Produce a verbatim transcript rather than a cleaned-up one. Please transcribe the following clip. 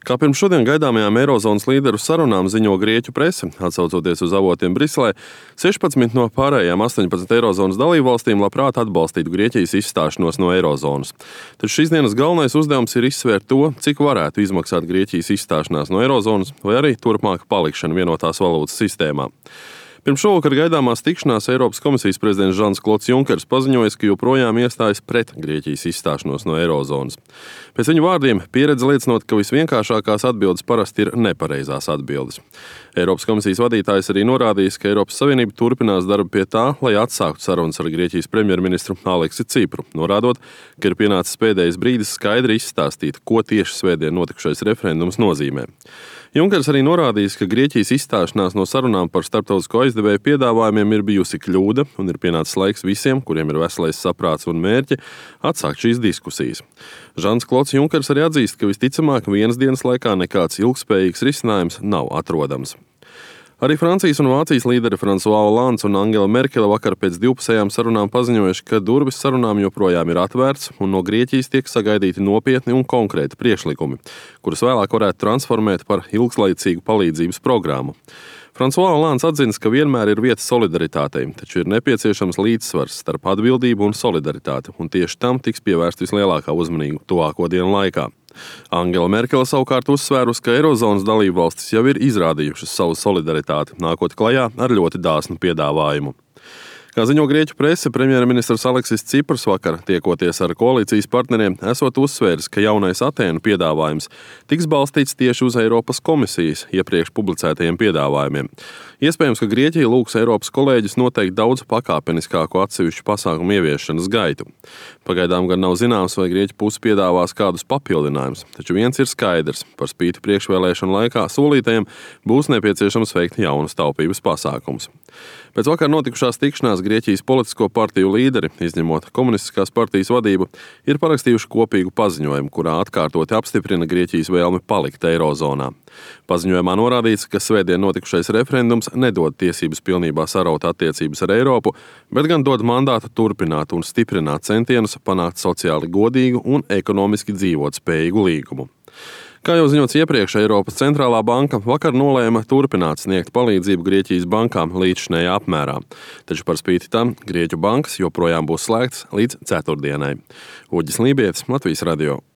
Kā pirms šodien gaidāmajām Eirozonas līderu sarunām ziņo grieķu prese, atsaucoties uz avotiem Briselē, sešpadsmit no pārējām astoņpadsmit Eirozonas dalībvalstīm labprāt atbalstītu Grieķijas izstāšanos no Eirozonas. Taču šīs dienas galvenais uzdevums ir izsvērt to, cik varētu izmaksāt Grieķijas izstāšanās no Eirozonas vai arī turpmāka palikšana vienotās valūtas sistēmā. Pirms šovakar gaidāmās tikšanās Eiropas komisijas prezidents Žans-Klods Junkers paziņoja, ka joprojām iestājas pret Grieķijas izstāšanos no Eirozonas. Pēc viņa vārdiem pieredze liecinot, ka visvienkāršākās atbildes parasti ir nepareizās atbildes. Eiropas komisijas vadītājs arī norādījis, ka Eiropas Savienība turpinās darbu pie tā, lai atsāktu sarunas ar Grieķijas premjerministru Aleksi Cipru, norādot, ka ir pienācis pēdējais brīdis skaidri izstāstīt, ko tieši svētdien notikušais referendums nozīmē. Junkers arī norādījis, ka Grieķijas izstāšanās no sarunām par starptautisko aizdevēju piedāvājumiem ir bijusi kļūda un ir pienācis laiks visiem, kuriem ir veselais saprāts un mērķi, atsākt šīs diskusijas. Žans-Klods Junkers arī atzīst, ka visticamāk vienas dienas laikā nekāds ilgspējīgs risinājums nav atrodams. Arī Francijas un Vācijas līderi François Hollands un Angela Merkele vakar pēc divpusējām sarunām paziņojuši, ka durvis sarunām joprojām ir atvērts un no Grieķijas tiek sagaidīti nopietni un konkrēti priekšlikumi, kurus vēlāk varētu transformēt par ilgslaicīgu palīdzības programmu. François Hollands atzīst, ka vienmēr ir vieta solidaritātei, taču ir nepieciešams līdzsvars starp atbildību un solidaritāti, un tieši tam tiks pievērsta vislielākā uzmanība tuvāko dienu laikā. Angela Merkele savukārt uzsvērusi, ka Eirozonas dalībvalstis jau ir izrādījušas savu solidaritāti, nākot klajā ar ļoti dāsnu piedāvājumu. Kā ziņo grieķu prese, premjerministrs Aleksis Ciprs vakar, tiekoties ar koalīcijas partneriem, esot uzsvēris, ka jaunais Atēnu piedāvājums tiks balstīts tieši uz Eiropas komisijas iepriekš publicētajiem piedāvājumiem. Iespējams, ka Grieķija lūgs Eiropas kolēģis noteikt daudz pakāpeniskāku atsevišķu pasākumu ieviešanas gaitu. Pagaidām gan nav zināms, vai Grieķu puse piedāvās kādus papildinājumus, taču viens ir skaidrs – par spīti priekšvēlēšanu laikā solītajiem būs nepieciešams veikt jaunus taupības pasākumus. Pēc vakar notikušās tikšanās Grieķijas politisko partiju līderi, izņemot komunistiskās partijas vadību, ir parakstījuši kopīgu paziņojumu, kurā atkārtoti apstiprina Grieķijas vēlmi palikt Eirozonā. Paziņojumā norādīts, ka svētdien notikušais referendums nedod tiesības pilnībā saraut attiecības ar Eiropu, bet gan dod mandātu turpināt un stiprināt centienus panākt sociāli godīgu un ekonomiski dzīvotspējīgu līgumu. Kā jau ziņots iepriekš, Eiropas centrālā banka vakar nolēma turpināt sniegt palīdzību Grieķijas bankām līdzšinējā apmērā. Taču par spīti tam Grieķu bankas joprojām būs slēgtas līdz ceturtdienai. Uģis Lībietis, Latvijas radio.